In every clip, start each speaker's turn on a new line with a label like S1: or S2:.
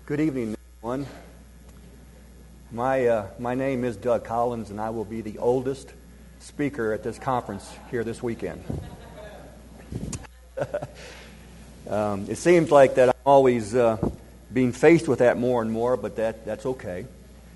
S1: Good evening, everyone. My name is Doug Collins, and I will be the oldest speaker at this conference here this weekend. It seems like that I'm always being faced with that more and more, but that's okay.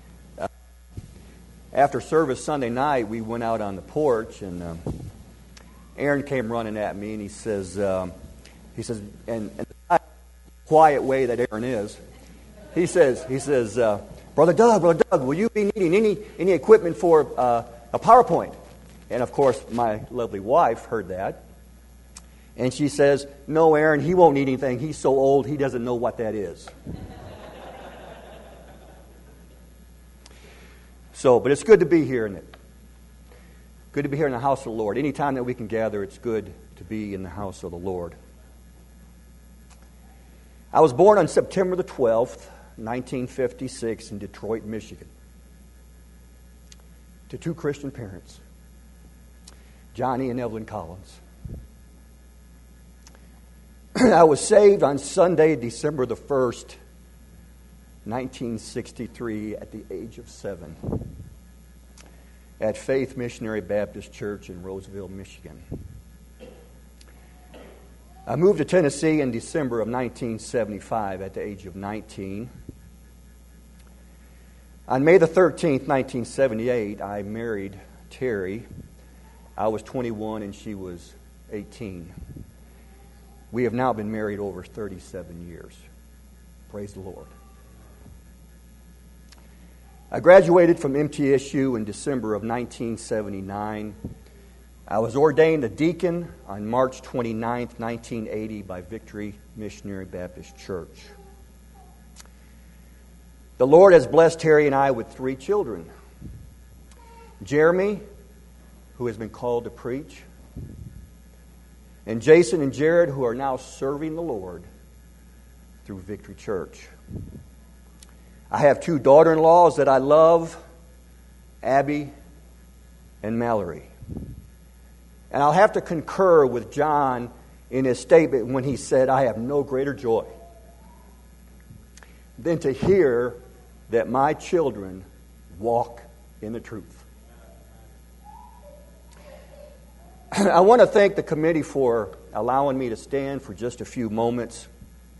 S1: After service Sunday night, we went out on the porch, and Aaron came running at me, and he says, and the quiet way that Aaron is, he says, Brother Doug, will you be needing any equipment for a PowerPoint? And of course, my lovely wife heard that, and she says, no, Aaron, he won't need anything. He's so old, he doesn't know what that is. But it's good to be here, isn't it? Good to be here in the house of the Lord. Anytime that we can gather, it's good to be in the house of the Lord. I was born on September the 12th, 1956 in Detroit, Michigan, to two Christian parents, Johnny and Evelyn Collins. I was saved on Sunday, December the 1st, 1963, at the age of 7, at Faith Missionary Baptist Church in Roseville, Michigan. I moved to Tennessee in December of 1975 at the age of 19. On May the 13th, 1978, I married Terry. I was 21 and she was 18. We have now been married over 37 years. Praise the Lord. I graduated from MTSU in December of 1979. I was ordained a deacon on March 29th, 1980 by Victory Missionary Baptist Church. The Lord has blessed Terry and I with 3 children. Jeremy, who has been called to preach, and Jason and Jared, who are now serving the Lord through Victory Church. I have 2 daughter-in-laws that I love, Abby and Mallory. And I'll have to concur with John in his statement when he said, I have no greater joy than to hear that my children walk in the truth. I want to thank the committee for allowing me to stand for just a few moments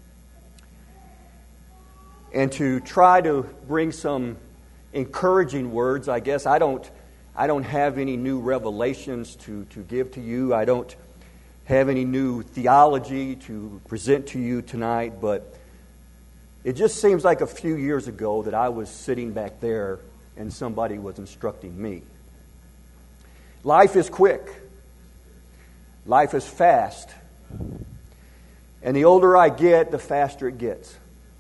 S1: and to try to bring some encouraging words. I guess I don't have any new revelations to give to you. I don't have any new theology to present to you tonight, but it just seems like a few years ago that I was sitting back there and somebody was instructing me. Life is quick. Life is fast. And the older I get, the faster it gets.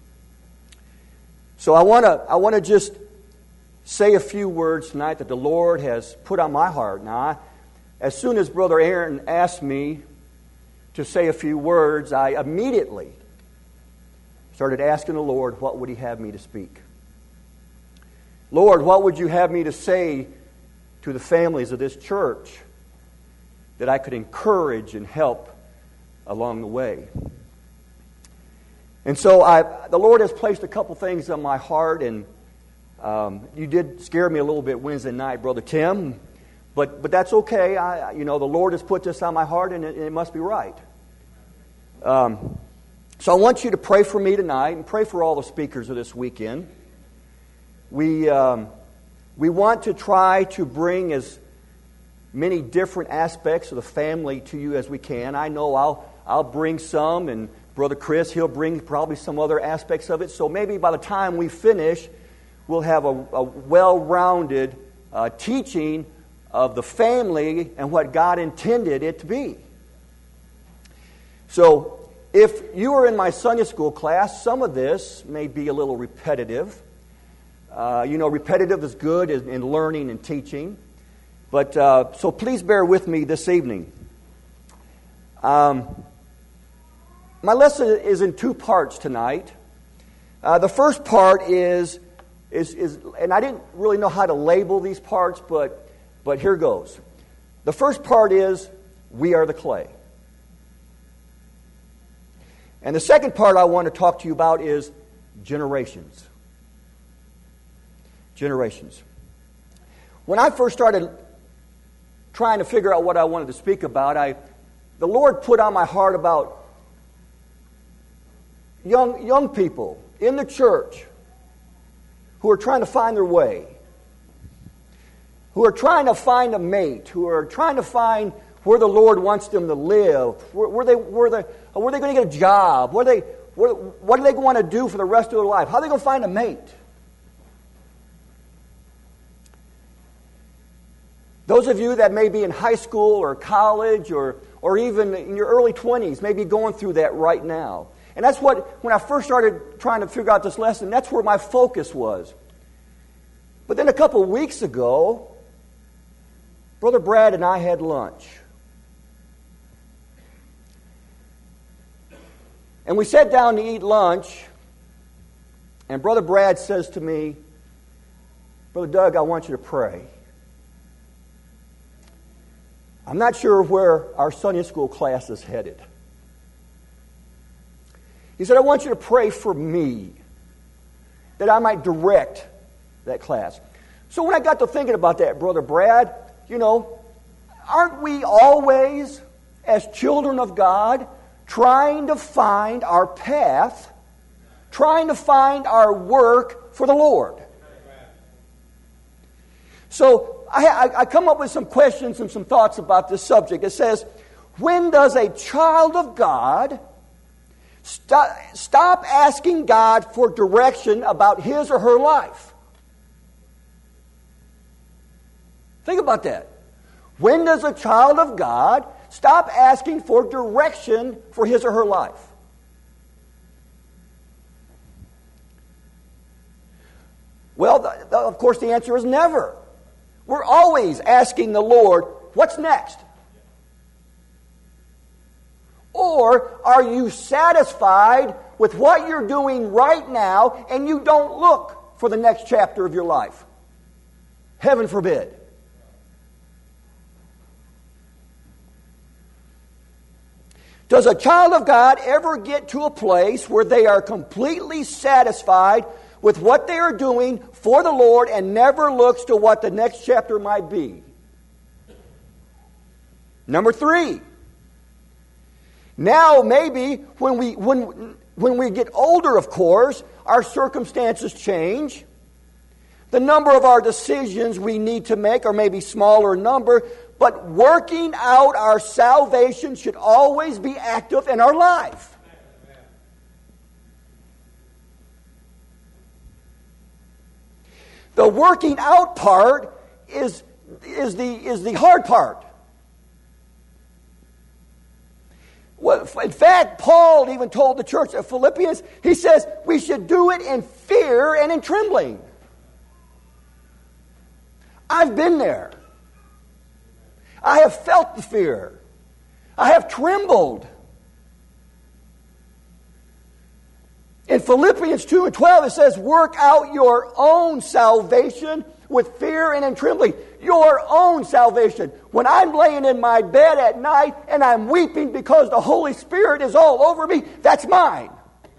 S1: So I want to just say a few words tonight that the Lord has put on my heart. Now, as soon as Brother Aaron asked me to say a few words, I immediately started asking the Lord, what would He have me to speak? Lord, what would you have me to say to the families of this church that I could encourage and help along the way? And so the Lord has placed a couple things on my heart, and you did scare me a little bit Wednesday night, Brother Tim, but that's okay. The Lord has put this on my heart, and it must be right. So I want you to pray for me tonight and pray for all the speakers of this weekend. We want to try to bring as many different aspects of the family to you as we can. I know I'll bring some, and Brother Chris, he'll bring probably some other aspects of it. So maybe by the time we finish, we'll have a well-rounded teaching of the family and what God intended it to be. So if you are in my Sunday school class, some of this may be a little repetitive. Repetitive is good in learning and teaching. But so please bear with me this evening. My lesson is in 2 parts tonight. The first part is, and I didn't really know how to label these parts, but here goes. The first part is, we are the clay. And the second part I want to talk to you about is generations. Generations. When I first started trying to figure out what I wanted to speak about, the Lord put on my heart about young people in the church who are trying to find their way, who are trying to find a mate, who are trying to find where the Lord wants them to live, where they going to get a job, what do they want to do for the rest of their life, how are they going to find a mate? Those of you that may be in high school or college or even in your early 20s may be going through that right now. And that's what, when I first started trying to figure out this lesson, that's where my focus was. But then a couple of weeks ago, Brother Brad and I had lunch. And we sat down to eat lunch, and Brother Brad says to me, Brother Doug, I want you to pray. I'm not sure where our Sunday school class is headed. He said, I want you to pray for me, that I might direct that class. So when I got to thinking about that, Brother Brad, aren't we always, as children of God, trying to find our path, trying to find our work for the Lord? So I come up with some questions and some thoughts about this subject. It says, when does a child of God stop asking God for direction about his or her life? Think about that. When does a child of God stop asking for direction for his or her life? Well, of course, the answer is never. We're always asking the Lord, what's next? Or are you satisfied with what you're doing right now and you don't look for the next chapter of your life? Heaven forbid. Does a child of God ever get to a place where they are completely satisfied with what they are doing for the Lord and never looks to what the next chapter might be? Number 3. Now maybe when we get older, of course, our circumstances change. The number of our decisions we need to make are maybe smaller in number, but working out our salvation should always be active in our life. The working out part is the hard part. Well, in fact, Paul even told the church at Philippians, he says, we should do it in fear and in trembling. I've been there. I have felt the fear. I have trembled. In Philippians 2:12 it says, work out your own salvation with fear and in trembling. Your own salvation. When I'm laying in my bed at night and I'm weeping because the Holy Spirit is all over me, that's mine.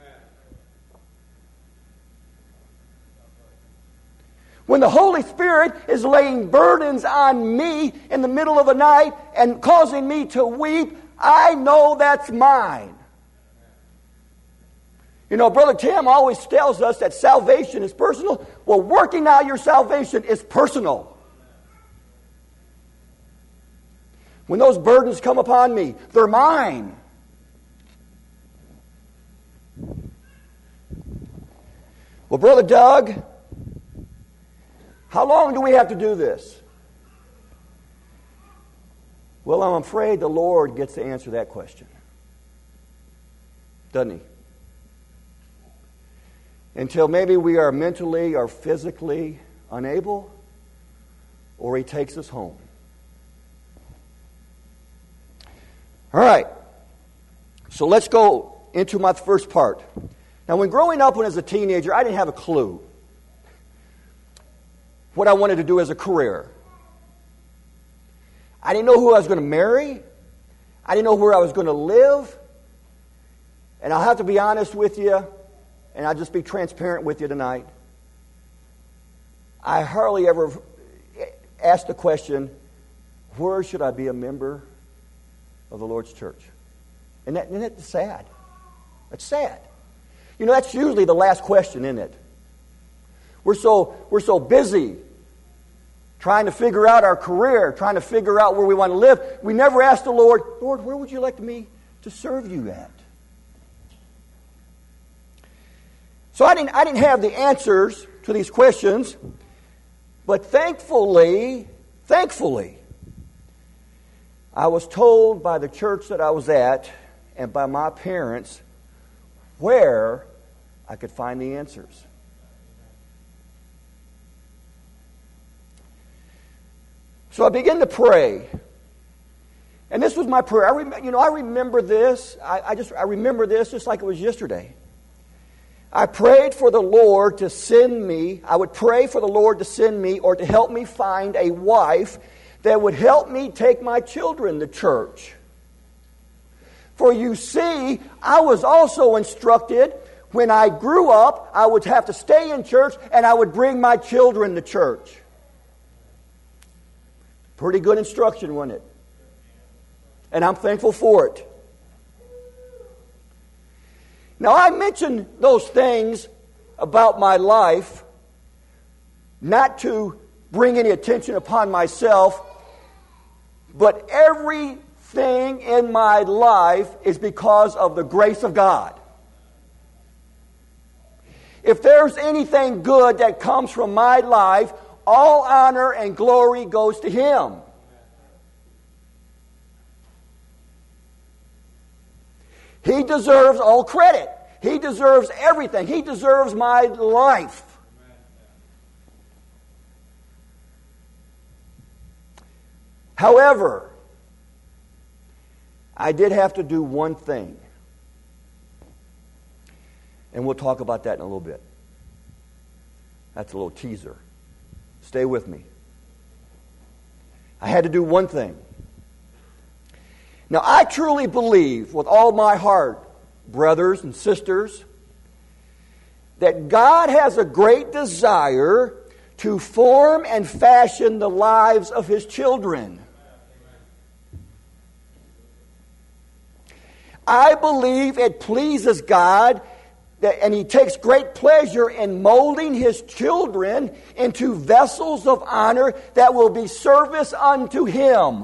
S1: When the Holy Spirit is laying burdens on me in the middle of the night and causing me to weep, I know that's mine. Brother Tim always tells us that salvation is personal. Well, working out your salvation is personal. When those burdens come upon me, they're mine. Well, Brother Doug, how long do we have to do this? Well, I'm afraid the Lord gets to answer that question. Doesn't he? Until maybe we are mentally or physically unable, or he takes us home. All right. So let's go into my first part. Now, when growing up, when as a teenager, I didn't have a clue what I wanted to do as a career. I didn't know who I was going to marry. I didn't know where I was going to live. And I'll have to be honest with you and I'll just be transparent with you tonight, I hardly ever ask the question, where should I be a member of the Lord's church? And that's sad. That's sad. You know, that's usually the last question, isn't it? We're so busy trying to figure out our career, trying to figure out where we want to live. We never ask the Lord, Lord, where would you like me to serve you at? So I didn't have the answers to these questions, but thankfully, I was told by the church that I was at and by my parents where I could find the answers. So I began to pray. And this was my prayer. I remember this. I remember this just like it was yesterday. I prayed for the Lord to send me. I would pray for the Lord to send me or to help me find a wife that would help me take my children to church. For you see, I was also instructed when I grew up, I would have to stay in church and I would bring my children to church. Pretty good instruction, wasn't it? And I'm thankful for it. Now, I mention those things about my life not to bring any attention upon myself, but everything in my life is because of the grace of God. If there's anything good that comes from my life, all honor and glory goes to Him. He deserves all credit. He deserves everything. He deserves my life. However, I did have to do one thing. And we'll talk about that in a little bit. That's a little teaser. Stay with me. I had to do one thing. Now, I truly believe with all my heart, brothers and sisters, that God has a great desire to form and fashion the lives of His children. I believe it pleases God and He takes great pleasure in molding His children into vessels of honor that will be service unto Him.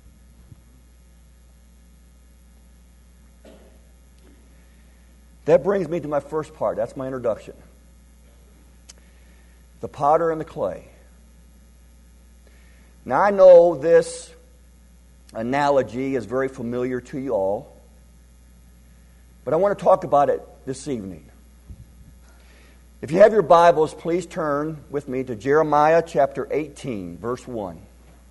S1: That brings me to my first part. That's my introduction. The potter and the clay. Now, I know this analogy is very familiar to you all, but I want to talk about it this evening. If you have your Bibles, please turn with me to Jeremiah chapter 18, verse 1.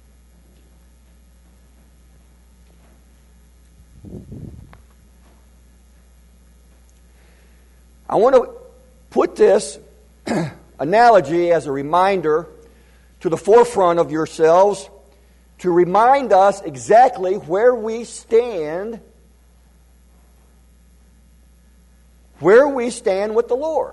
S1: I want to put this analogy as a reminder to the forefront of yourselves to remind us exactly where we stand with the Lord.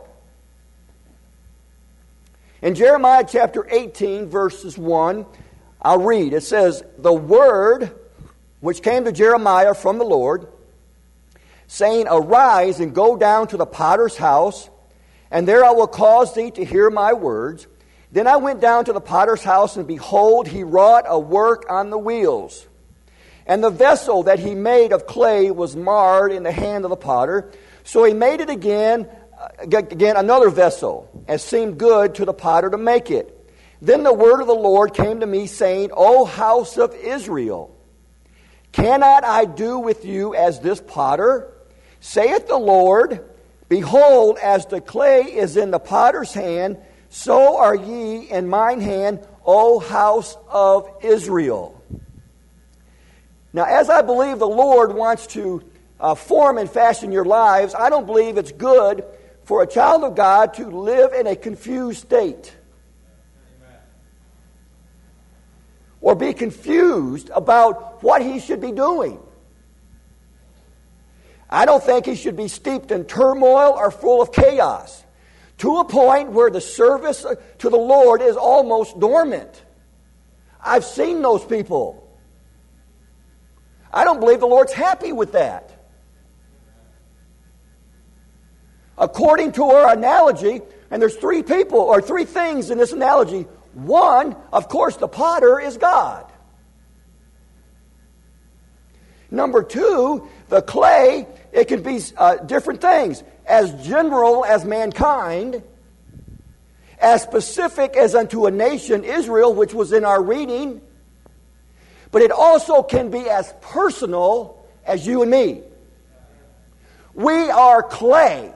S1: In Jeremiah chapter 18, verses 1, I'll read. It says, "The word which came to Jeremiah from the Lord, saying, Arise and go down to the potter's house, and there I will cause thee to hear my words. Then I went down to the potter's house, and behold, he wrought a work on the wheels. And the vessel that he made of clay was marred in the hand of the potter. So he made it again another vessel, as seemed good to the potter to make it. Then the word of the Lord came to me, saying, O house of Israel, cannot I do with you as this potter? Saith the Lord, Behold, as the clay is in the potter's hand, so are ye in mine hand, O house of Israel." Now, as I believe the Lord wants to form and fashion your lives, I don't believe it's good for a child of God to live in a confused state. Or be confused about what he should be doing. I don't think he should be steeped in turmoil or full of chaos, to a point where the service to the Lord is almost dormant. I've seen those people. I don't believe the Lord's happy with that. According to our analogy, and there's three people or three things in this analogy. One, of course, the potter is God. Number two, the clay, it can be different things. As general as mankind, as specific as unto a nation, Israel, which was in our reading, but it also can be as personal as you and me. We are clay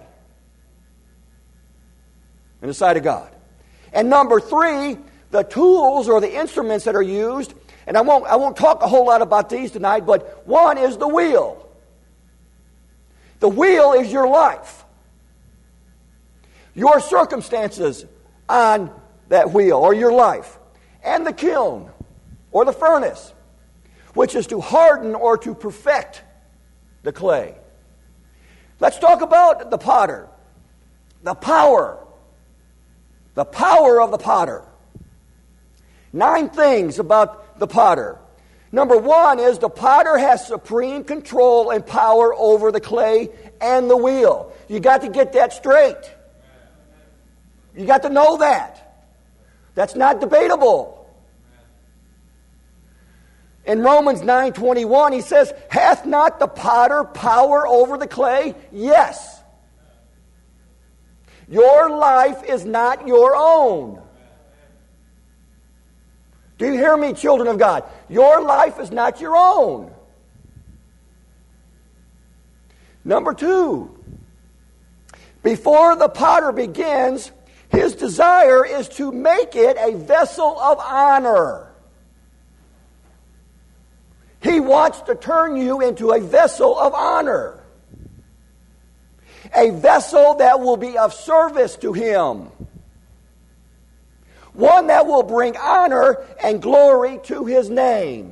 S1: in the sight of God. And number three, the tools or the instruments that are used, and I won't talk a whole lot about these tonight, but one is the wheel. The wheel is your life. Your circumstances on that wheel, or your life. And the kiln, or the furnace, which is to harden or to perfect the clay. Let's talk about the potter. The power. The power of the potter. 9 things about the potter. Number 1 is the potter has supreme control and power over the clay and the wheel. You got to get that straight. You got to know that. That's not debatable. In Romans 9:21, he says, hath not the potter power over the clay? Yes. Your life is not your own. Do you hear me, children of God? Your life is not your own. Number 2, before the potter begins, his desire is to make it a vessel of honor. He wants to turn you into a vessel of honor. A vessel that will be of service to him. One that will bring honor and glory to his name.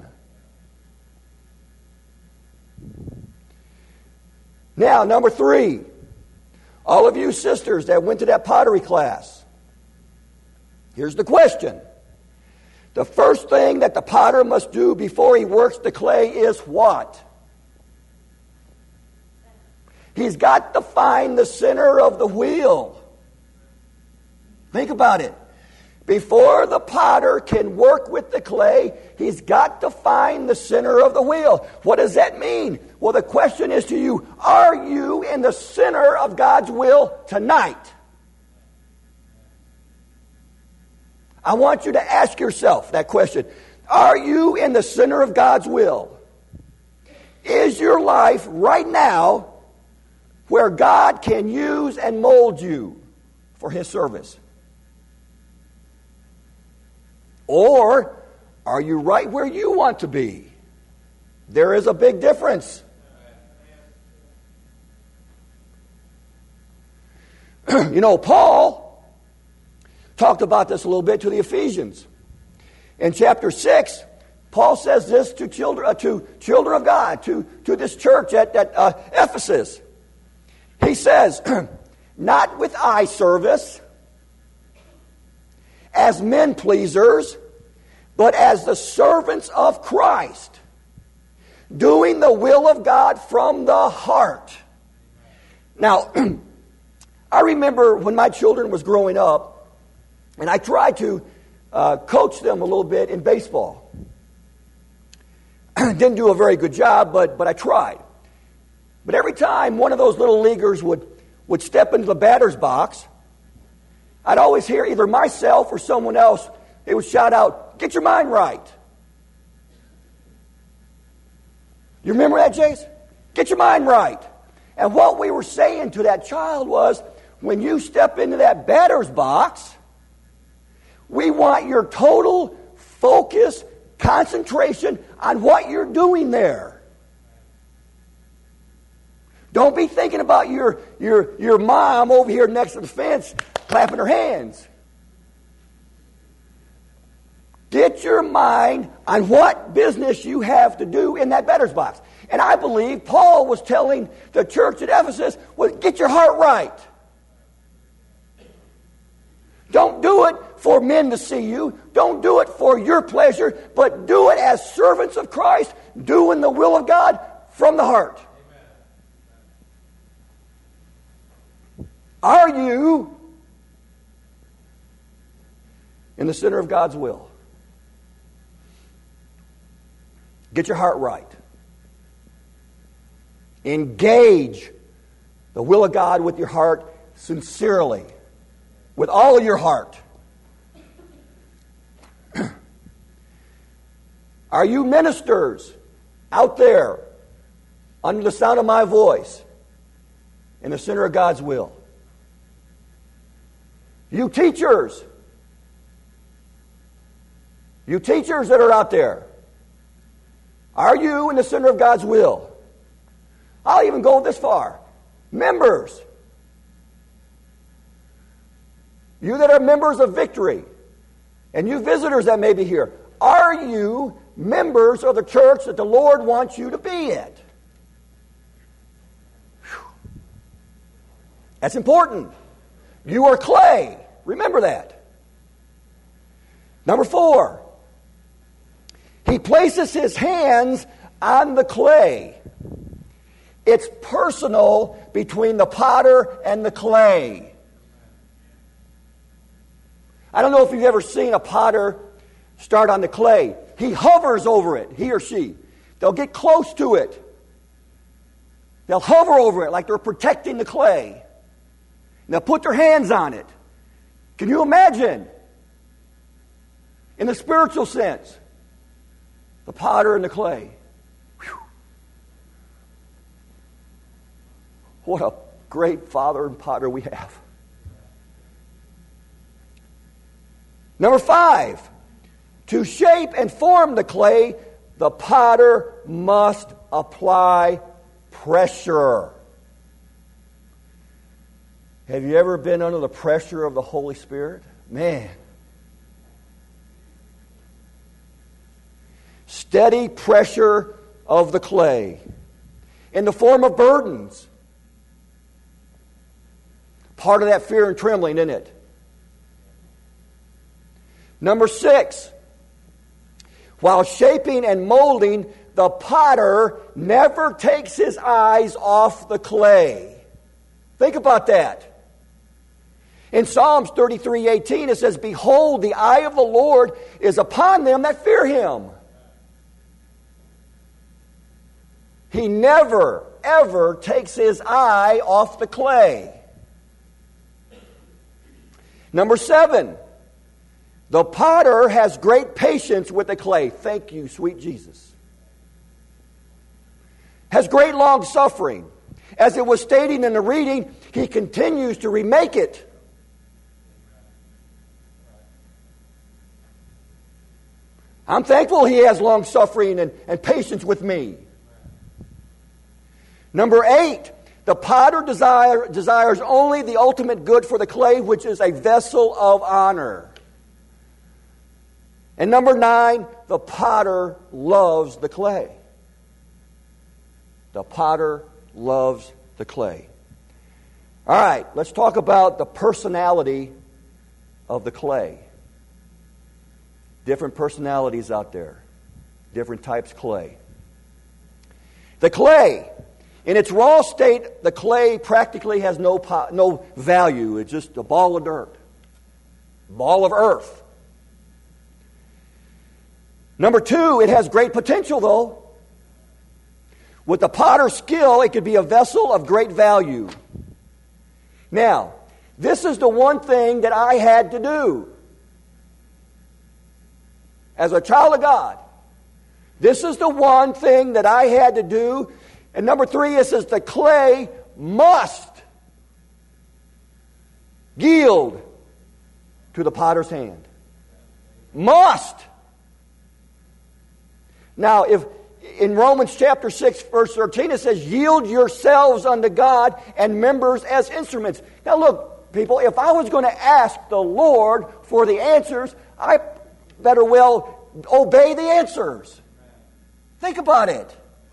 S1: Now, number 3. All of you sisters that went to that pottery class. Here's the question. The first thing that the potter must do before he works the clay is what? He's got to find the center of the wheel. Think about it. Before the potter can work with the clay, he's got to find the center of the wheel. What does that mean? Well, the question is to you, are you in the center of God's will tonight? I want you to ask yourself that question. Are you in the center of God's will? Is your life right now where God can use and mold you for his service? Or are you right where you want to be? There is a big difference. You know, Paul talked about this a little bit to the Ephesians. In chapter 6, Paul says this to children of God, to this church at Ephesus. He says, not with eye service, as men pleasers, but as the servants of Christ, doing the will of God from the heart. Now, I remember when my children was growing up, and I tried to coach them a little bit in baseball. Didn't do a very good job, but I tried. But every time one of those little leaguers would step into the batter's box, I'd always hear either myself or someone else, they would shout out, get your mind right. You remember that, Jace? Get your mind right. And what we were saying to that child was, when you step into that batter's box, we want your total focus, concentration on what you're doing there. Don't be thinking about your mom over here next to the fence clapping her hands. Get your mind on what business you have to do in that better's box. And I believe Paul was telling the church at Ephesus, well, get your heart right. Don't do it for men to see you. Don't do it for your pleasure, but do it as servants of Christ, doing the will of God from the heart. Amen. Are you in the center of God's will? Get your heart right. Engage the will of God with your heart sincerely, with all of your heart. Are you ministers out there under the sound of my voice in the center of God's will? You teachers that are out there, are you in the center of God's will? I'll even go this far. Members, you that are members of Victory, and you visitors that may be here, are you members of the church that the Lord wants you to be at? Whew. That's important. You are clay. Remember that. Number 4, he places his hands on the clay. It's personal between the potter and the clay. I don't know if you've ever seen a potter start on the clay. He hovers over it, he or she. They'll get close to it. They'll hover over it like they're protecting the clay. And they'll put their hands on it. Can you imagine? In the spiritual sense, the potter and the clay. Whew. What a great father and potter we have. Number 5, to shape and form the clay, the potter must apply pressure. Have you ever been under the pressure of the Holy Spirit? Man. Steady pressure of the clay in the form of burdens. Part of that fear and trembling, isn't it? Number 6, while shaping and molding, the potter never takes his eyes off the clay. Think about that. In Psalms 33:18 it says, behold, the eye of the Lord is upon them that fear him. He never, ever takes his eye off the clay. Number 7, the potter has great patience with the clay. Thank you, sweet Jesus. Has great long suffering. As it was stated in the reading, he continues to remake it. I'm thankful he has long suffering and patience with me. Number 8, the potter desires only the ultimate good for the clay, which is a vessel of honor. And number 9, the potter loves the clay. The potter loves the clay. All right, let's talk about the personality of the clay. Different personalities out there. Different types of clay. The clay, in its raw state, the clay practically has no value. It's just a ball of dirt. Ball of earth. Number 2, it has great potential, though. With the potter's skill, it could be a vessel of great value. Now, this is the one thing that I had to do. As a child of God, this is the one thing that I had to do. And number 3, it says the clay must yield to the potter's hand. Must. Now, if in Romans chapter 6, verse 13, it says, yield yourselves unto God and members as instruments. Now look, people, if I was going to ask the Lord for the answers, better well obey the answers. Think about it.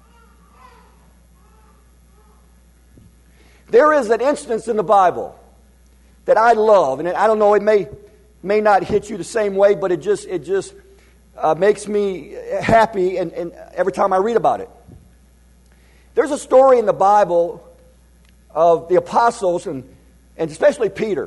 S1: There is an instance in the Bible that I love, and I don't know, it may not hit you the same way, but it just makes me happy and every time I read about it. There's a story in the Bible of the apostles and especially Peter.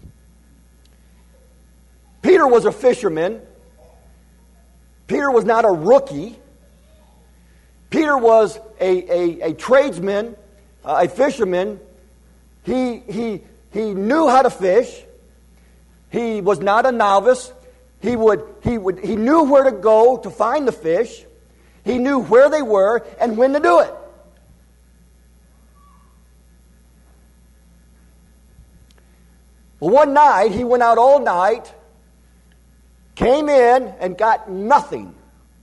S1: Peter was a fisherman. Peter was not a rookie. Peter was a tradesman, a fisherman. He knew how to fish. He was not a novice. He knew where to go to find the fish. He knew where they were and when to do it. Well, one night, he went out all night, came in, and got nothing.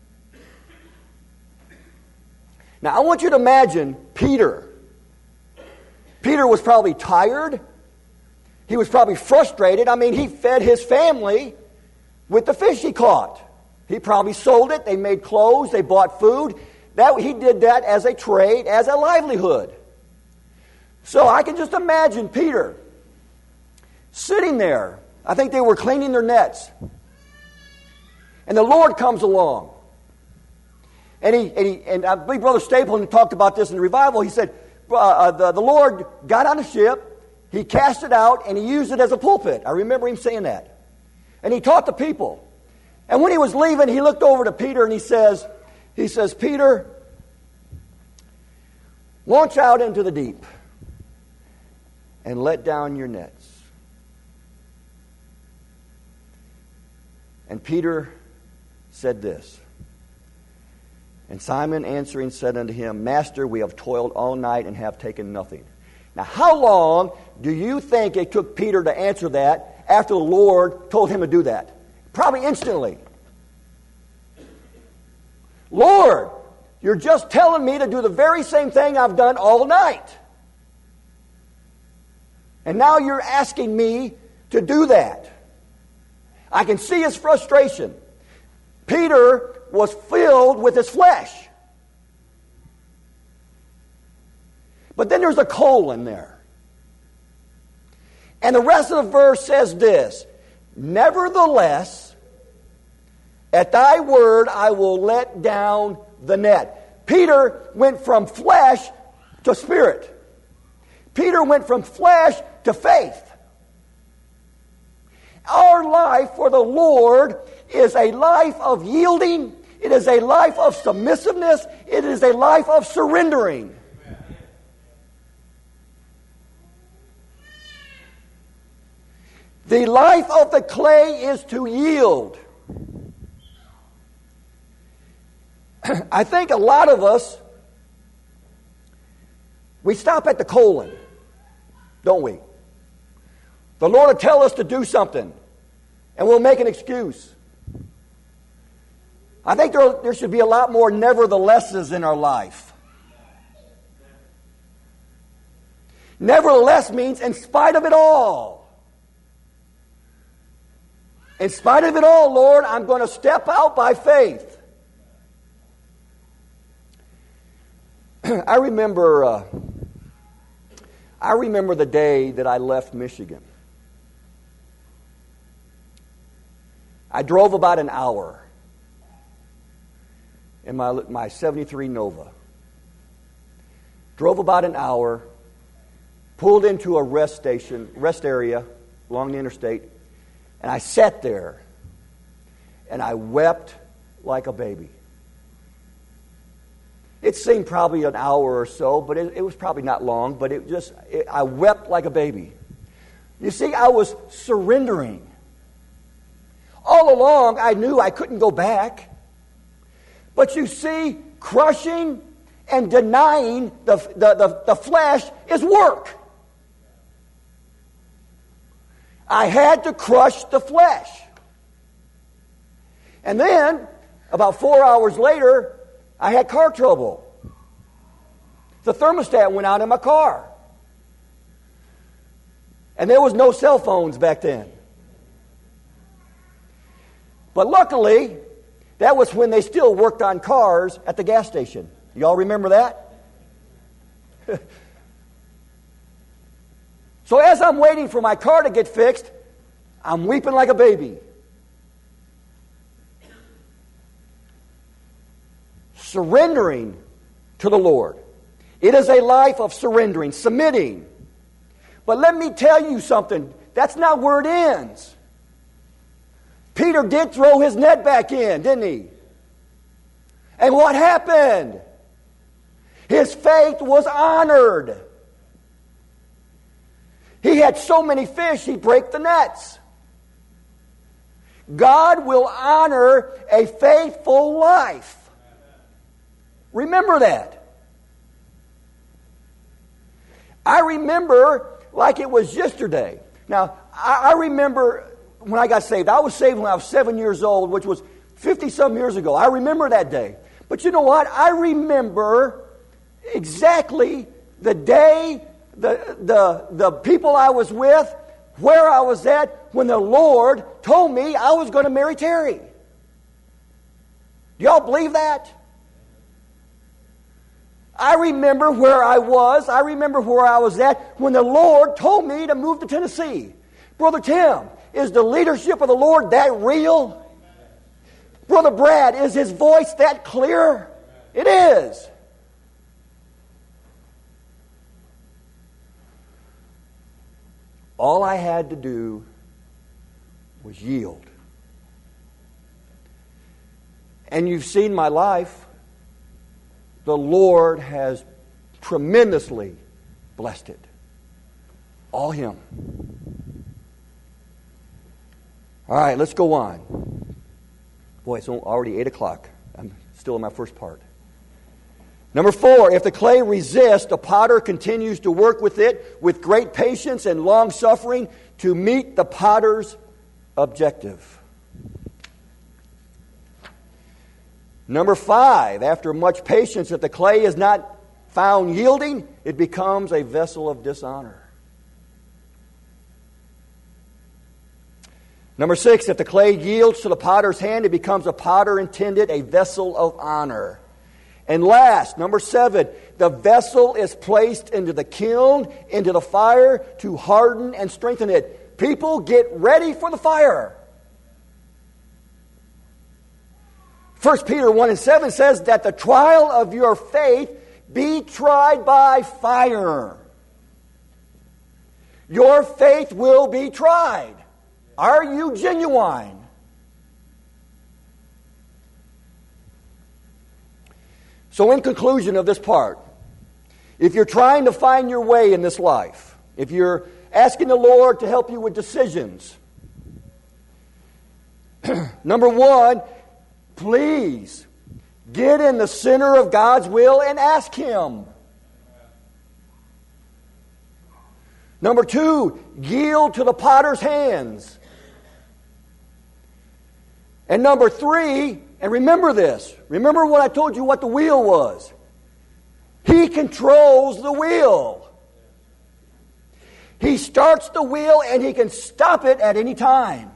S1: Now, I want you to imagine Peter. Peter was probably tired. He was probably frustrated. I mean, he fed his family with the fish he caught. He probably sold it. They made clothes. They bought food. He did that as a trade, as a livelihood. So I can just imagine Peter sitting there. I think they were cleaning their nets. And the Lord comes along. And I believe Brother Stapleton talked about this in the revival. He said, the Lord got on a ship, He cast it out, and He used it as a pulpit. I remember Him saying that. And He taught the people. And when He was leaving, He looked over to Peter and He says, Peter, launch out into the deep and let down your nets. And Peter said this. And Simon answering said unto him, Master, we have toiled all night and have taken nothing. Now, how long do you think it took Peter to answer that after the Lord told him to do that? Probably instantly. Lord, you're just telling me to do the very same thing I've done all night. And now you're asking me to do that. I can see his frustration. Peter was filled with his flesh. But then there's a colon there. And the rest of the verse says this, Nevertheless, at thy word I will let down the net. Peter went from flesh to spirit. Peter went from flesh to faith. Our life for the Lord is a life of yielding. It is a life of submissiveness. It is a life of surrendering. The life of the clay is to yield. I think a lot of us, we stop at the colon, don't we? The Lord will tell us to do something, and we'll make an excuse. I think there should be a lot more neverthelesses in our life. Nevertheless means in spite of it all. In spite of it all, Lord, I'm going to step out by faith. I remember the day that I left Michigan. I drove about an hour in my 73 Nova. Drove about an hour, pulled into a rest area along the interstate, and I sat there and I wept like a baby. It seemed probably an hour or so, but it was probably not long, but I wept like a baby. You see, I was surrendering. All along, I knew I couldn't go back. But you see, crushing and denying the flesh is work. I had to crush the flesh. And then, about 4 hours later, I had car trouble. The thermostat went out in my car. And there was no cell phones back then. But luckily, that was when they still worked on cars at the gas station. Y'all remember that? So as I'm waiting for my car to get fixed, I'm weeping like a baby. Surrendering to the Lord. It is a life of surrendering, submitting. But let me tell you something. That's not where it ends. Peter did throw his net back in, didn't he? And what happened? His faith was honored. He had so many fish, he'd break the nets. God will honor a faithful life. Remember that. I remember like it was yesterday. Now, I remember when I got saved. I was saved when I was 7 years old, which was 50-some years ago. I remember that day. But you know what? I remember exactly the day, the people I was with, where I was at, when the Lord told me I was going to marry Terry. Do y'all believe that? I remember where I was. I remember where I was at when the Lord told me to move to Tennessee. Brother Tim, is the leadership of the Lord that real? Brother Brad, is his voice that clear? It is. All I had to do was yield. And you've seen my life. The Lord has tremendously blessed it. All Him. All right, let's go on. Boy, it's already 8 o'clock. I'm still in my first part. Number 4, if the clay resists, the potter continues to work with it with great patience and long suffering to meet the potter's objective. Number 5, after much patience, if the clay is not found yielding, it becomes a vessel of dishonor. Number 6, if the clay yields to the potter's hand, it becomes a potter intended, a vessel of honor. And last, number 7, the vessel is placed into the kiln, into the fire to harden and strengthen it. People, get ready for the fire. 1 Peter 1:7 says that the trial of your faith be tried by fire. Your faith will be tried. Are you genuine? So in conclusion of this part, if you're trying to find your way in this life, if you're asking the Lord to help you with decisions, number 1, please get in the center of God's will and ask Him. Number 2, yield to the potter's hands. And number 3, and remember this. Remember what I told you what the wheel was. He controls the wheel. He starts the wheel and He can stop it at any time.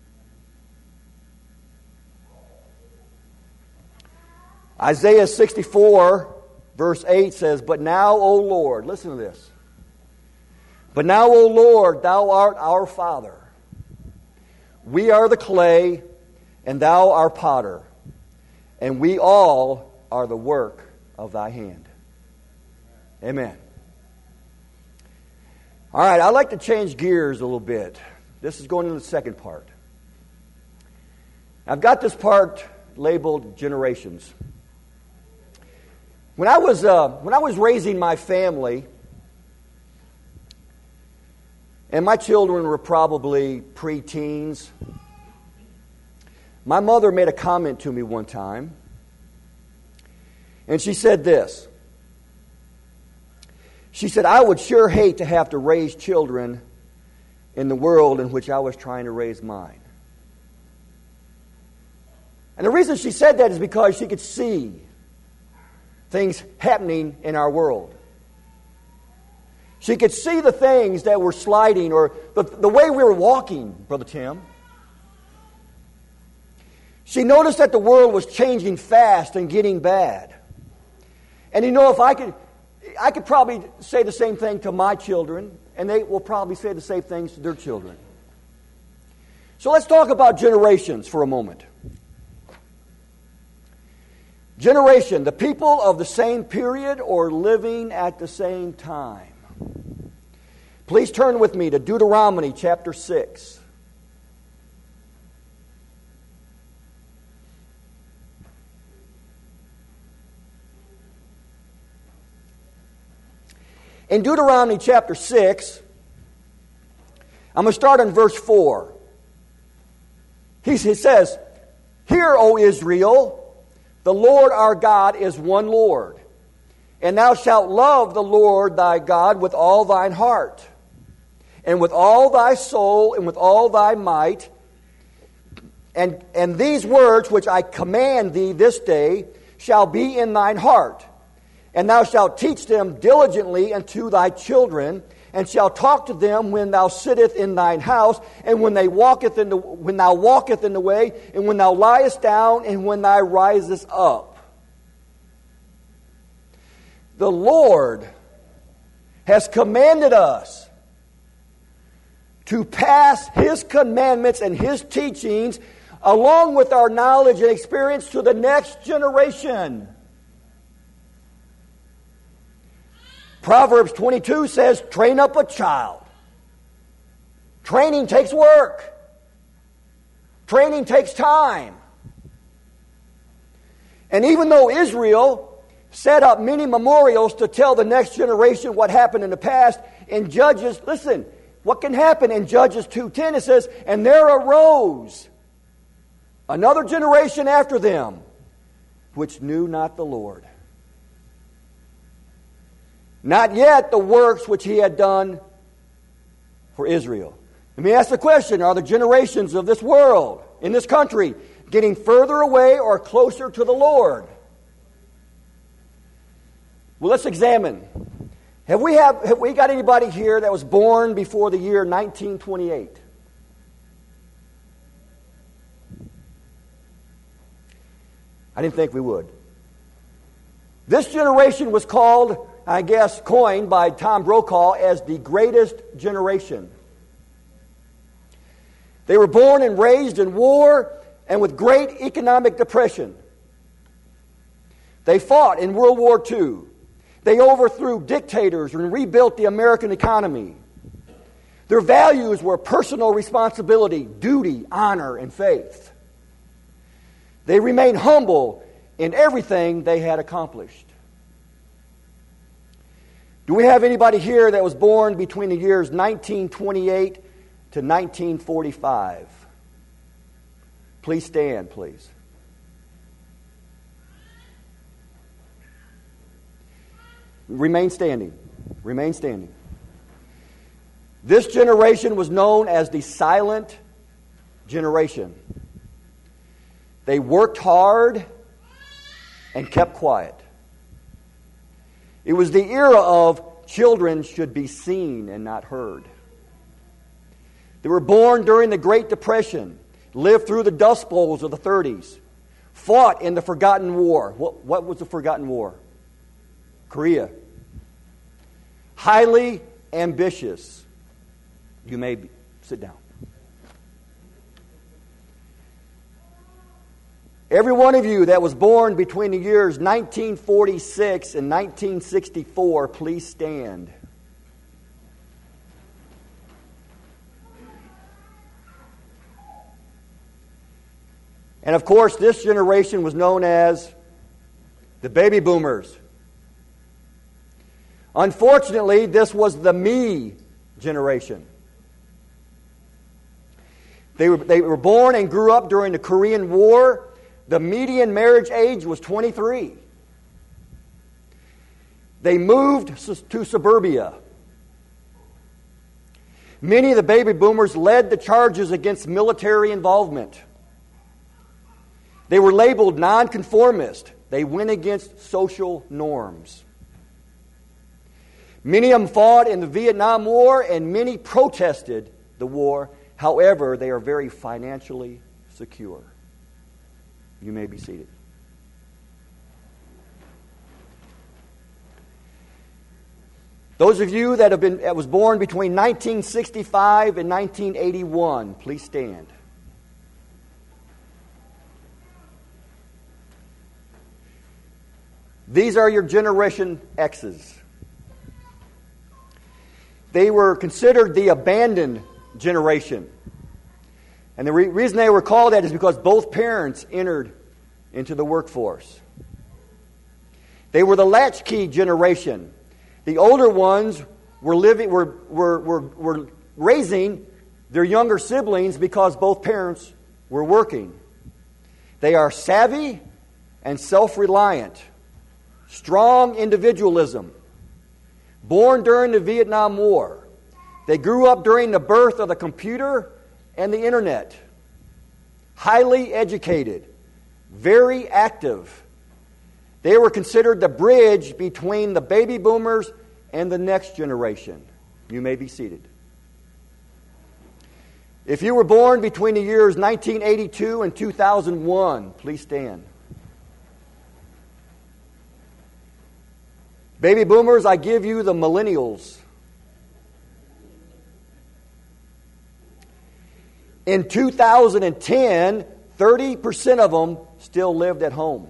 S1: Isaiah 64, verse 8 says, But now, O Lord, listen to this. But now, O Lord, Thou art our Father. We are the clay, and Thou our potter, and we all are the work of Thy hand. Amen. All right, I'd like to change gears a little bit. This is going into the second part. I've got this part labeled generations. When I was raising my family, and my children were probably pre-teens, my mother made a comment to me one time, and she said this. She said, I would sure hate to have to raise children in the world in which I was trying to raise mine. And the reason she said that is because she could see things happening in our world. She could see the things that were sliding, or the way we were walking, Brother Tim. See, notice that the world was changing fast and getting bad. And you know, if I could probably say the same thing to my children, and they will probably say the same things to their children. So let's talk about generations for a moment. Generation, the people of the same period or living at the same time. Please turn with me to Deuteronomy chapter 6. In Deuteronomy chapter 6, I'm going to start in verse 4. He says, "Hear, O Israel, the Lord our God is one Lord, and thou shalt love the Lord thy God with all thine heart, and with all thy soul, and with all thy might. And these words which I command thee this day shall be in thine heart, and thou shalt teach them diligently unto thy children, and shalt talk to them when thou sittest in thine house, and when thou walkest in the way, and when thou liest down, and when thou risest up." The Lord has commanded us to pass His commandments and His teachings along with our knowledge and experience to the next generation. Proverbs 22 says, "Train up a child." Training takes work. Training takes time. And even though Israel set up many memorials to tell the next generation what happened in the past, in Judges, listen, what can happen in Judges 2:10, it says, "And there arose another generation after them, which knew not the Lord. Not yet the works which He had done for Israel." Let me ask the question, are the generations of this world, in this country, getting further away or closer to the Lord? Well, let's examine. Have we got anybody here that was born before the year 1928? I didn't think we would. This generation was called, I guess, coined by Tom Brokaw as the greatest generation. They were born and raised in war and with great economic depression. They fought in World War II. They overthrew dictators and rebuilt the American economy. Their values were personal responsibility, duty, honor, and faith. They remained humble in everything they had accomplished. Do we have anybody here that was born between the years 1928 to 1945? Please stand, please. Remain standing. Remain standing. This generation was known as the silent generation. They worked hard and kept quiet. It was the era of children should be seen and not heard. They were born during the Great Depression, lived through the Dust Bowls of the 30s, fought in the Forgotten War. What was the Forgotten War? Korea. Highly ambitious. You may sit down. Every one of you that was born between the years 1946 and 1964, please stand. And of course, this generation was known as the baby boomers. Unfortunately, this was the me generation. They were born and grew up during the Korean War. The median marriage age was 23. They moved to suburbia. Many of the baby boomers led the charges against military involvement. They were labeled nonconformist. They went against social norms. Many of them fought in the Vietnam War, and many protested the war. However, they are very financially secure. You may be seated. Those of you that was born between 1965 and 1981, please stand. These are your Generation X's. They were considered the abandoned generation. And the reason they were called that is because both parents entered into the workforce. They were the latchkey generation. The older ones were raising their younger siblings because both parents were working. They are savvy and self-reliant, strong individualism, born during the Vietnam War. They grew up during the birth of the computer and the internet. Highly educated, very active. They were considered the bridge between the baby boomers and the next generation. You may be seated. If you were born between the years 1982 and 2001, please stand. Baby boomers, I give you the millennials. In 2010, 30% of them still lived at home.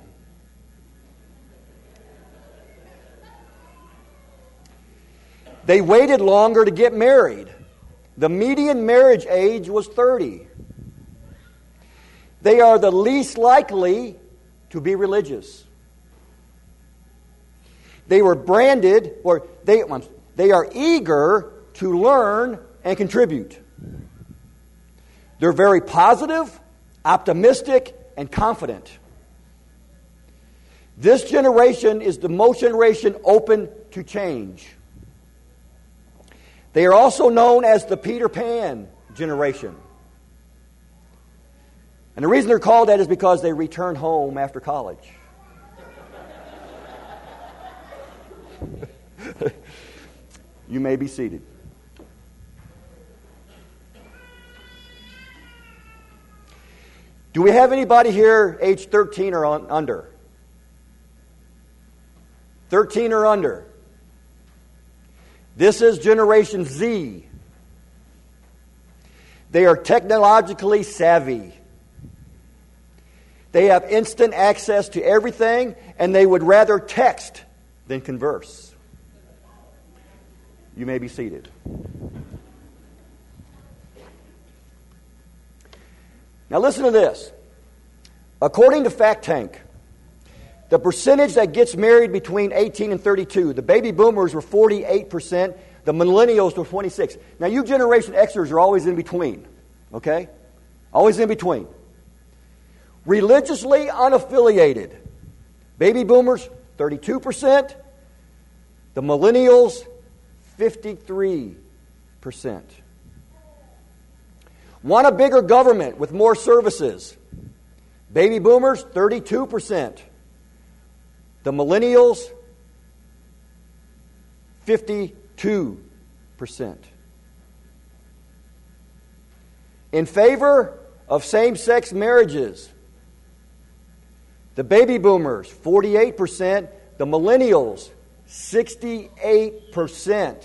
S1: They waited longer to get married. The median marriage age was 30. They are the least likely to be religious. They were branded, or they are eager to learn and contribute. They're very positive, optimistic, and confident. This generation is the most generation open to change. They are also known as the Peter Pan generation. And the reason they're called that is because they return home after college. You may be seated. Do we have anybody here age 13 or under? 13 or under. This is Generation Z. They are technologically savvy. They have instant access to everything, and they would rather text than converse. You may be seated. Now listen to this. According to Fact Tank, the percentage that gets married between 18 and 32, the baby boomers were 48%, the millennials were 26%. Now you Generation Xers are always in between, okay? Always in between. Religiously unaffiliated, baby boomers 32%, the millennials 53%. Want a bigger government with more services, baby boomers 32%. The millennials, 52%. In favor of same-sex marriages, the baby boomers, 48%. The millennials, 68%.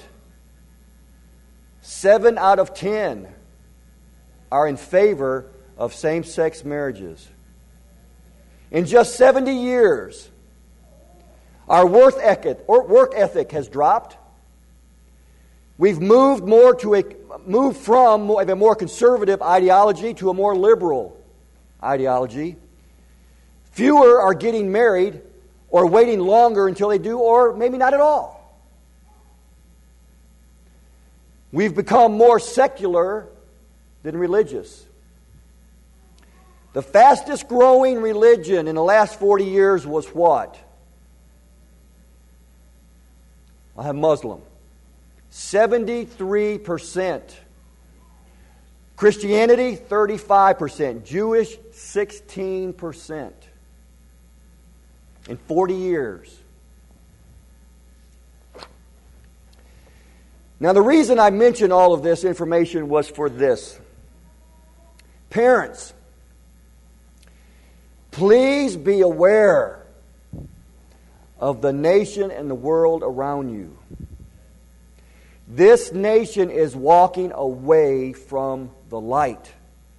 S1: 7 out of 10 are in favor of same-sex marriages. In just 70 years, our work ethic has dropped. We've moved from a more conservative ideology to a more liberal ideology. Fewer are getting married or waiting longer until they do, or maybe not at all. We've become more secular than religious. The fastest growing religion in the last 40 years was what? I have Muslim. 73%. Christianity, 35%. Jewish, 16%. In 40 years. Now, the reason I mention all of this information was for this. Parents, Please be aware of the nation and the world around you. This nation is walking away from the light.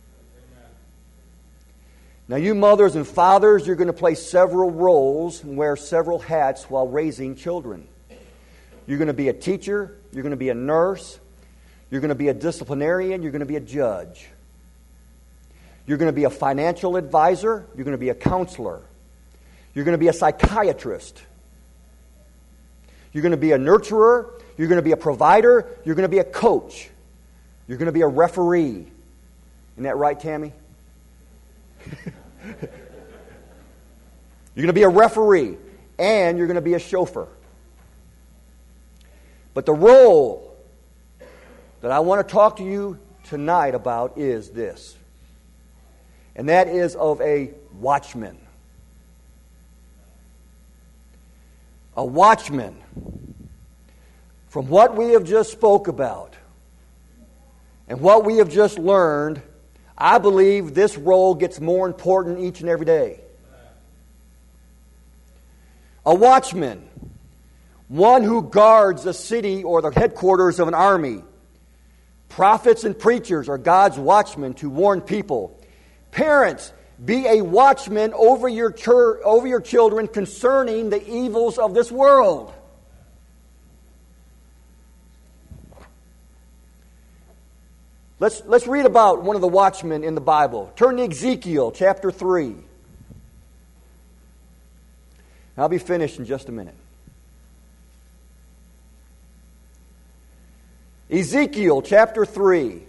S1: Now, you mothers and fathers, you're going to play several roles and wear several hats while raising children. You're going to be a teacher, you're going to be a nurse, you're going to be a disciplinarian, you're going to be a judge. You're going to be a financial advisor, you're going to be a counselor. You're going to be a psychiatrist. You're going to be a nurturer, you're going to be a provider, you're going to be a coach. You're going to be a referee. Isn't that right, Tammy? You're going to be a referee, and you're going to be a chauffeur. But the role that I want to talk to you tonight about is this, and that is of a watchman. A watchman. From what we have just spoke about and what we have just learned, I believe this role gets more important each and every day. A watchman, one who guards a city or the headquarters of an army. Prophets and preachers are God's watchmen to warn people. Parents, be a watchman over your children concerning the evils of this world. Let's read about one of the watchmen in the Bible. Turn to Ezekiel chapter 3. I'll be finished in just a minute. Ezekiel chapter 3. I'm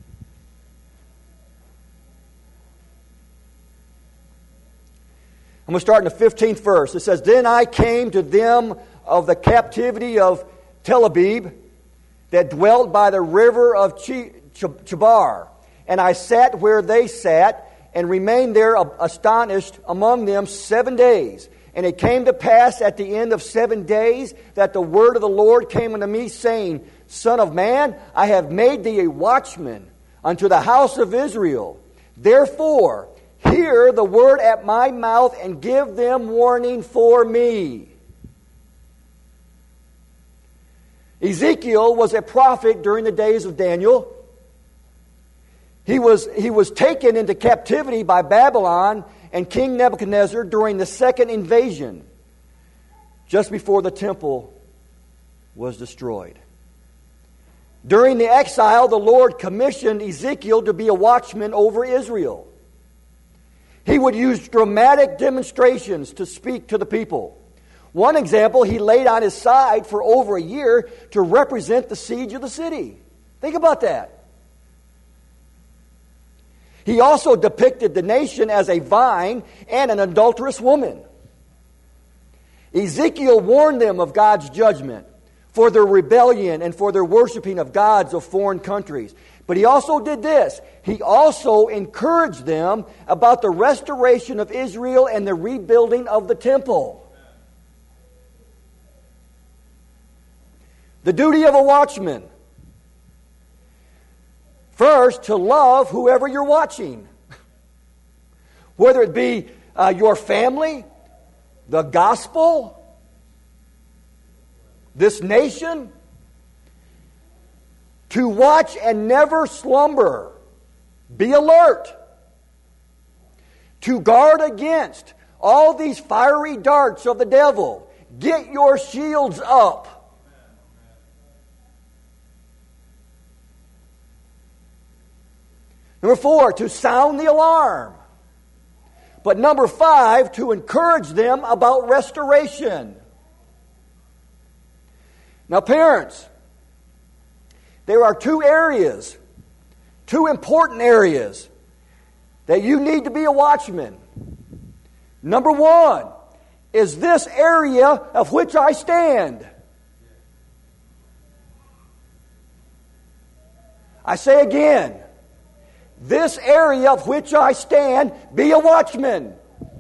S1: going to start in the 15th verse. It says, Then I came to them of the captivity of Tel Abib, that dwelt by the river of Chebar. And I sat where they sat, and remained there astonished among them 7 days. And it came to pass at the end of 7 days that the word of the Lord came unto me, saying, Son of man, I have made thee a watchman unto the house of Israel. Therefore, hear the word at my mouth, and give them warning for me. Ezekiel was a prophet during the days of Daniel. He was taken into captivity by Babylon and King Nebuchadnezzar during the second invasion, just before the temple was destroyed. During the exile, the Lord commissioned Ezekiel to be a watchman over Israel. He would use dramatic demonstrations to speak to the people. One example, he laid on his side for over a year to represent the siege of the city. Think about that. He also depicted the nation as a vine and an adulterous woman. Ezekiel warned them of God's judgment for their rebellion and for their worshiping of gods of foreign countries. But he also did this. He also encouraged them about the restoration of Israel and the rebuilding of the temple. The duty of a watchman. First, to love whoever you're watching. Whether it be your family, the gospel, this nation. To watch and never slumber. Be alert. To guard against all these fiery darts of the devil. Get your shields up. Number 4, to sound the alarm. But number 5, to encourage them about restoration. Now, parents, there are two important areas that you need to be a watchman. Number 1 is this area of which I stand. I say again, this area of which I stand, be a watchman.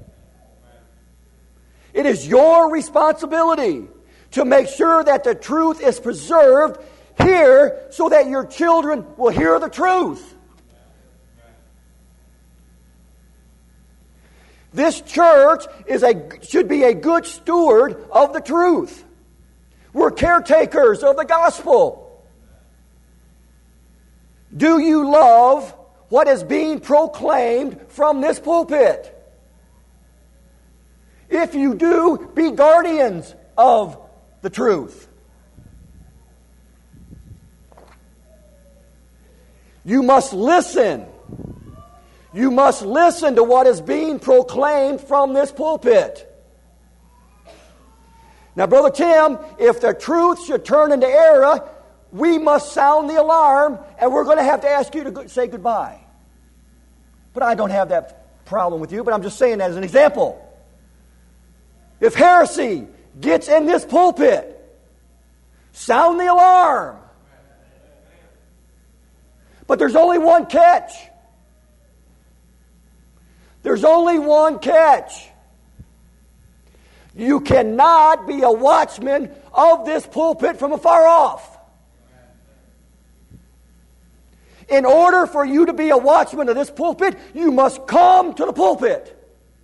S1: It is your responsibility to make sure that the truth is preserved here so that your children will hear the truth. This church should be a good steward of the truth. We're caretakers of the gospel. Do you love what is being proclaimed from this pulpit? If you do, be guardians of the truth. You must listen. You must listen to what is being proclaimed from this pulpit. Now, Brother Tim, if the truth should turn into error, we must sound the alarm, and we're going to have to ask you to say goodbye. But I don't have that problem with you, but I'm just saying that as an example. If heresy gets in this pulpit, sound the alarm. But there's only one catch. There's only one catch. You cannot be a watchman of this pulpit from afar off. In order for you to be a watchman of this pulpit, you must come to the pulpit.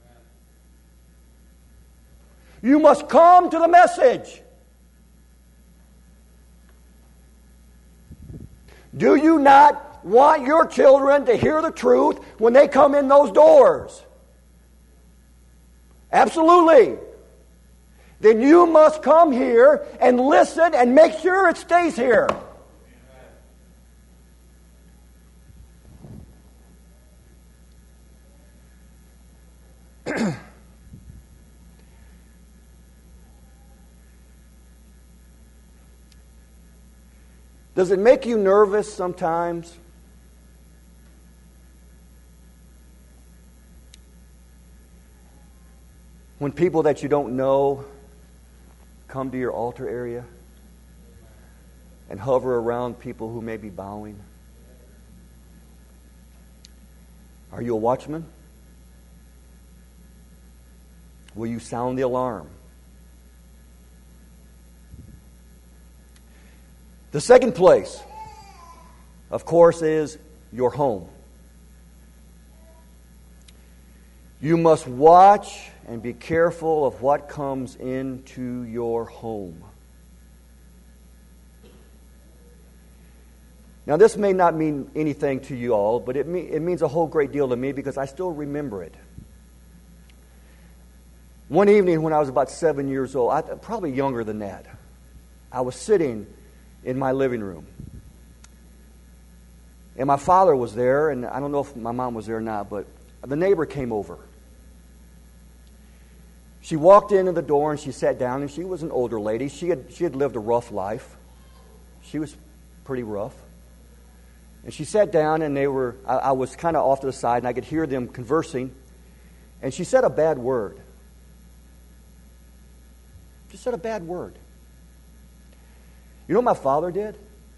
S1: You must come to the message. Do you not want your children to hear the truth when they come in those doors? Absolutely. Then you must come here and listen and make sure it stays here. Does it make you nervous sometimes? When people that you don't know come to your altar area and hover around people who may be bowing? Are you a watchman? Will you sound the alarm? The second place, of course, is your home. You must watch and be careful of what comes into your home. Now, this may not mean anything to you all, but it means a whole great deal to me because I still remember it. One evening when I was about 7 years old, probably younger than that, I was sitting in my living room. And my father was there, and I don't know if my mom was there or not, but the neighbor came over. She walked into the door and she sat down, and she was an older lady. She had lived a rough life. She was pretty rough. And she sat down, and I was kind of off to the side, and I could hear them conversing. And she said a bad word. She said a bad word. You know what my father did?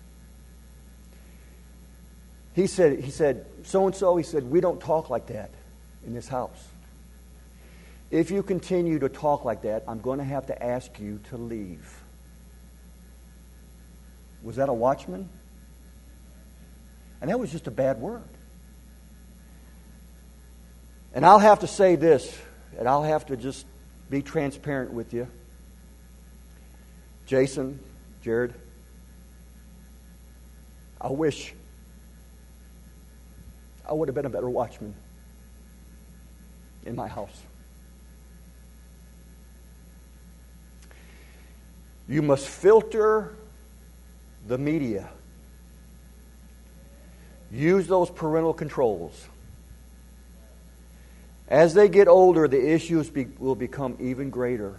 S1: He said, so-and-so, he said, we don't talk like that in this house. If you continue to talk like that, I'm going to have to ask you to leave. Was that a watchman? And that was just a bad word. And I'll have to say this, and I'll have to just be transparent with you. Jason, Jared, I wish I would have been a better watchman in my house. You must filter the media. Use those parental controls. As they get older, the issues will become even greater.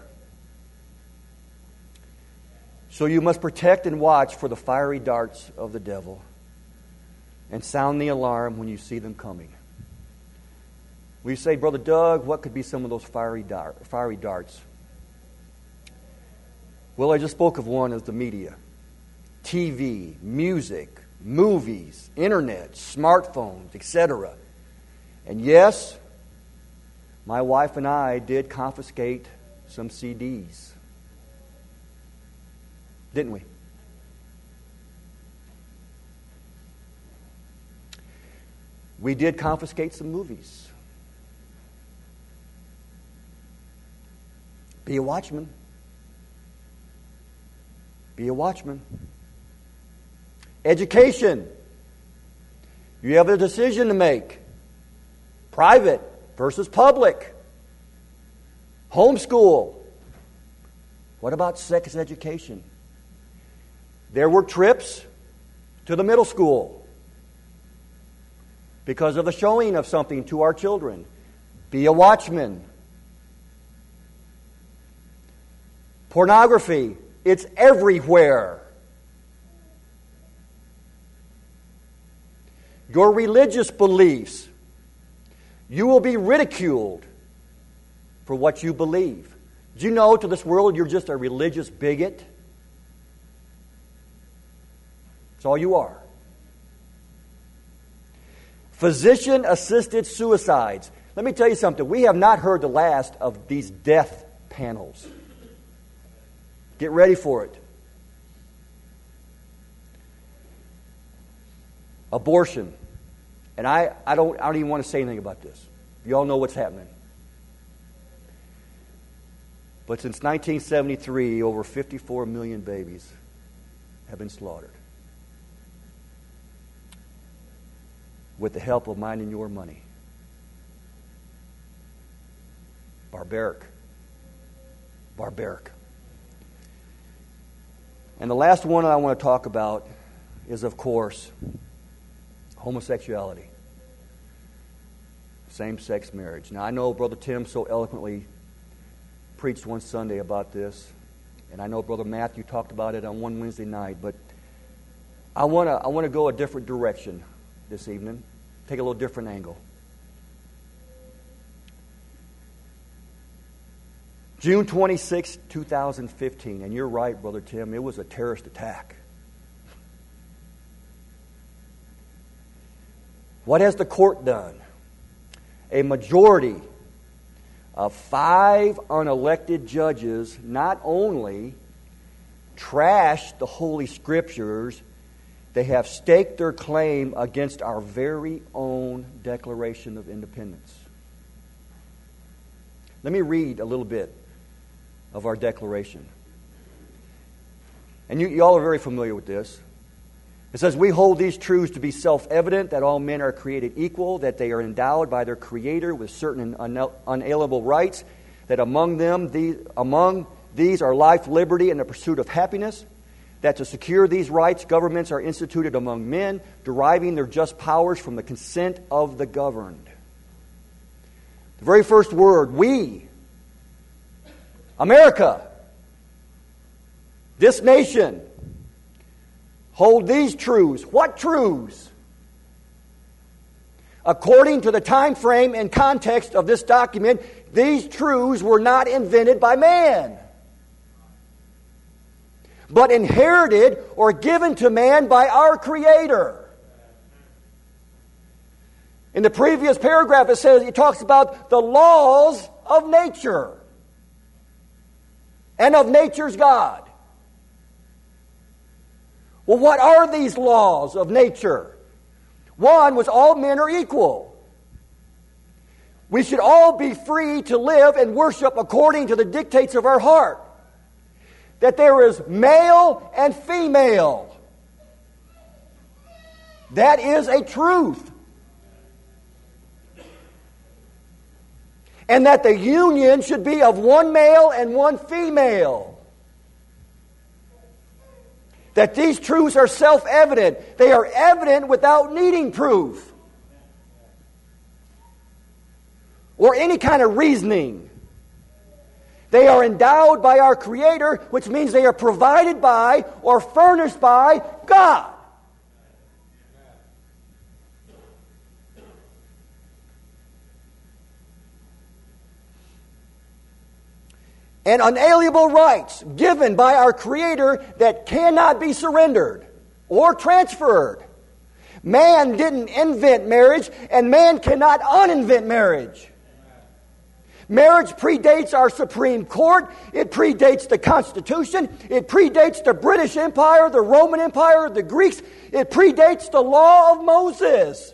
S1: So you must protect and watch for the fiery darts of the devil and sound the alarm when you see them coming. We say, Brother Doug, what could be some of those fiery darts? Well, I just spoke of one as the media. TV, music, movies, internet, smartphones, etc. And yes, my wife and I did confiscate some CDs. Didn't we? We did confiscate some movies. Be a watchman. Be a watchman. Education. You have a decision to make. Private versus public. Homeschool. What about sex education? There were trips to the middle school because of the showing of something to our children. Be a watchman. Pornography. It's everywhere. Your religious beliefs. You will be ridiculed for what you believe. Do you know to this world you're just a religious bigot? That's all you are. Physician-assisted suicides. Let me tell you something. We have not heard the last of these death panels. Get ready for it. Abortion. And I don't even want to say anything about this. You all know what's happening. But since 1973, over 54 million babies have been slaughtered. With the help of mine and your money. Barbaric. Barbaric. And the last one I want to talk about is, of course, homosexuality. Same-sex marriage. Now, I know Brother Tim so eloquently preached one Sunday about this, and I know Brother Matthew talked about it on one Wednesday night, but I want to go a different direction this evening, take a little different angle. June 26, 2015, and you're right, Brother Tim, it was a terrorist attack. What has the court done? A majority of 5 unelected judges not only trashed the Holy Scriptures, they have staked their claim against our very own Declaration of Independence. Let me read a little bit of our Declaration. And you all are very familiar with this. It says, we hold these truths to be self-evident, that all men are created equal, that they are endowed by their Creator with certain unalienable rights, that among these are life, liberty, and the pursuit of happiness, that to secure these rights, governments are instituted among men, deriving their just powers from the consent of the governed. The very first word, we, America, this nation, hold these truths. What truths? According to the time frame and context of this document, these truths were not invented by man, but inherited or given to man by our Creator. In the previous paragraph, it talks about the laws of nature and of nature's God. Well, what are these laws of nature? One was all men are equal. We should all be free to live and worship according to the dictates of our heart. That there is male and female. That is a truth. And that the union should be of one male and one female. That these truths are self-evident. They are evident without needing proof. Or any kind of reasoning. They are endowed by our Creator, which means they are provided by or furnished by God. And unalienable rights given by our Creator that cannot be surrendered or transferred. Man didn't invent marriage, and man cannot uninvent marriage. Marriage predates our Supreme Court. It predates the Constitution. It predates the British Empire, the Roman Empire, the Greeks. It predates the law of Moses.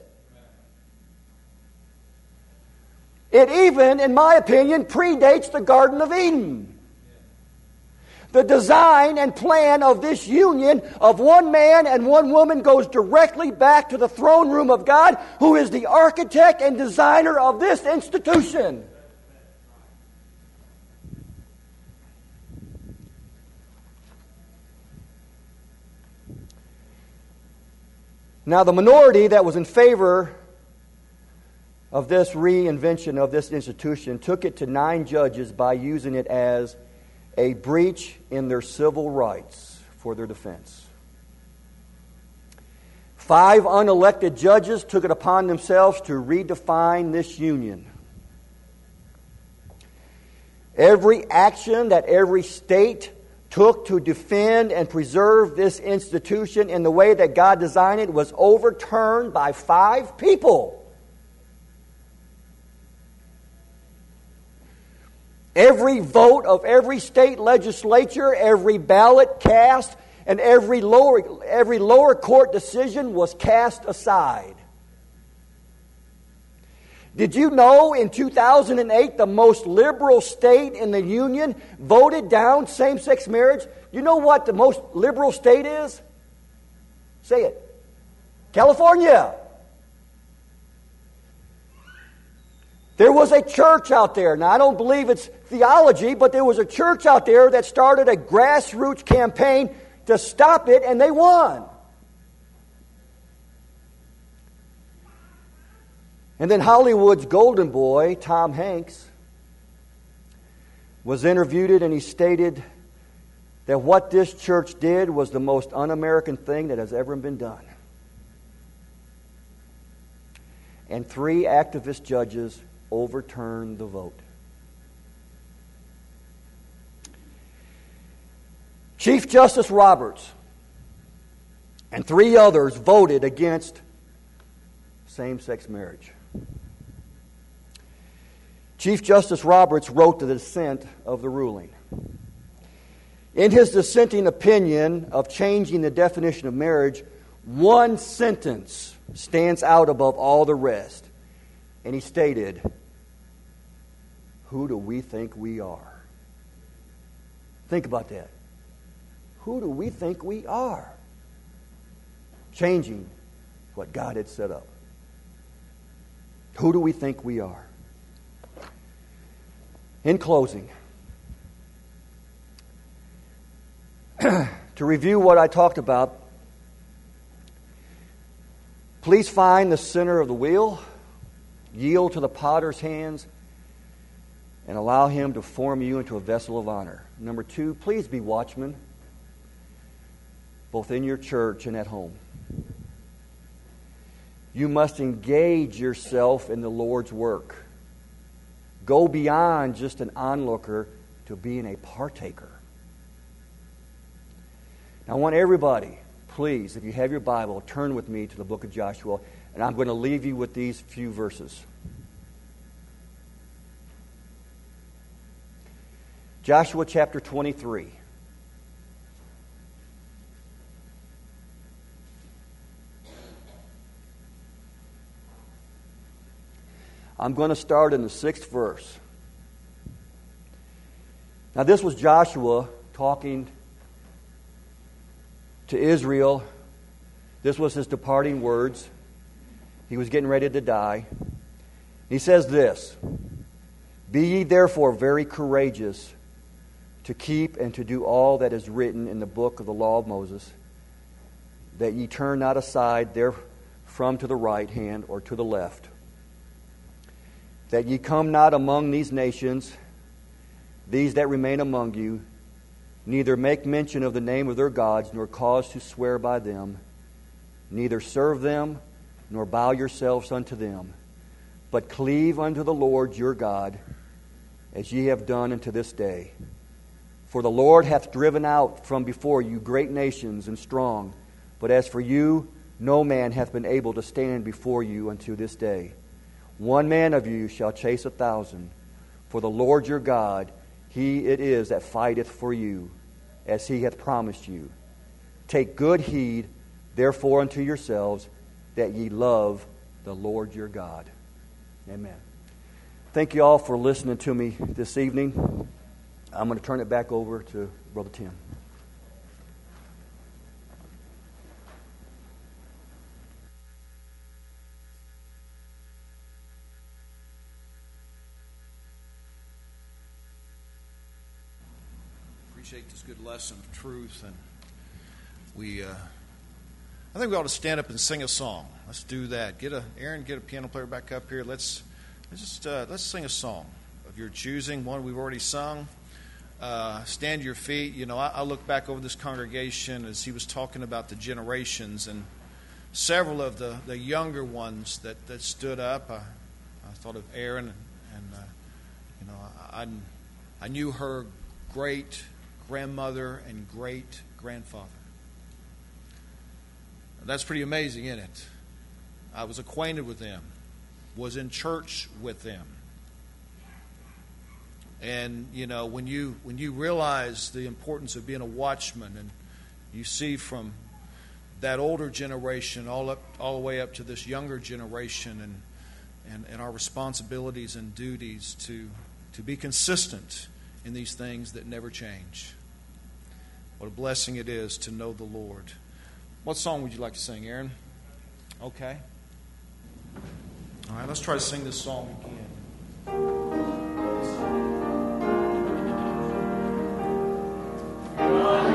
S1: It even, in my opinion, predates the Garden of Eden. The design and plan of this union of one man and one woman goes directly back to the throne room of God, who is the architect and designer of this institution. Now, the minority that was in favor of this reinvention of this institution took it to 9 judges by using it as a breach in their civil rights for their defense. 5 unelected judges took it upon themselves to redefine this union. Every action that every state took to defend and preserve this institution in the way that God designed it was overturned by 5 people. Every vote of every state legislature, every ballot cast, and every lower court decision was cast aside. Did you know in 2008 the most liberal state in the Union voted down same-sex marriage? You know what the most liberal state is? Say it. California. There was a church out there. Now, I don't believe it's theology, but there was a church out there that started a grassroots campaign to stop it, and they won. And then Hollywood's golden boy, Tom Hanks, was interviewed, and he stated that what this church did was the most un-American thing that has ever been done. And 3 activist judges overturned the vote. Chief Justice Roberts and 3 others voted against same-sex marriage. Chief Justice Roberts wrote the dissent of the ruling. In his dissenting opinion of changing the definition of marriage, one sentence stands out above all the rest. And he stated, "Who do we think we are?" Think about that. Who do we think we are? Changing what God had set up. Who do we think we are? In closing, to review what I talked about, please find the center of the wheel, yield to the potter's hands, and allow him to form you into a vessel of honor. Number 2, please be watchmen, both in your church and at home. You must engage yourself in the Lord's work. Go beyond just an onlooker to being a partaker. Now, I want everybody, please, if you have your Bible, turn with me to the book of Joshua, and I'm going to leave you with these few verses. Joshua chapter 23. I'm going to start in the 6th verse. Now, this was Joshua talking to Israel. This was his departing words. He was getting ready to die. He says this, "Be ye therefore very courageous to keep and to do all that is written in the book of the law of Moses, that ye turn not aside therefrom to the right hand or to the left, that ye come not among these nations, these that remain among you, neither make mention of the name of their gods, nor cause to swear by them, neither serve them, nor bow yourselves unto them, but cleave unto the Lord your God, as ye have done unto this day. For the Lord hath driven out from before you great nations and strong, but as for you, no man hath been able to stand before you unto this day. 1 man of you shall chase 1,000. For the Lord your God, He it is that fighteth for you, as He hath promised you. Take good heed, therefore, unto yourselves, that ye love the Lord your God." Amen. Thank you all for listening to me this evening. I'm going to turn it back over to Brother Tim.
S2: Appreciate this good lesson of truth, and I think we ought to stand up and sing a song. Let's do that. Aaron, get a piano player back up here. Let's sing a song of your choosing. One we've already sung. Stand to your feet. You know, I look back over this congregation as he was talking about the generations, and several of the younger ones that stood up. I thought of Aaron, and I knew her great grandmother and great grandfather. That's pretty amazing, isn't it? I was acquainted with them, was in church with them. And, you know, when you realize the importance of being a watchman, and you see from that older generation all the way up to this younger generation, and our responsibilities and duties to be consistent in these things that never change. What a blessing it is to know the Lord. What song would you like to sing, Aaron? Okay. All right, let's try to sing this song again.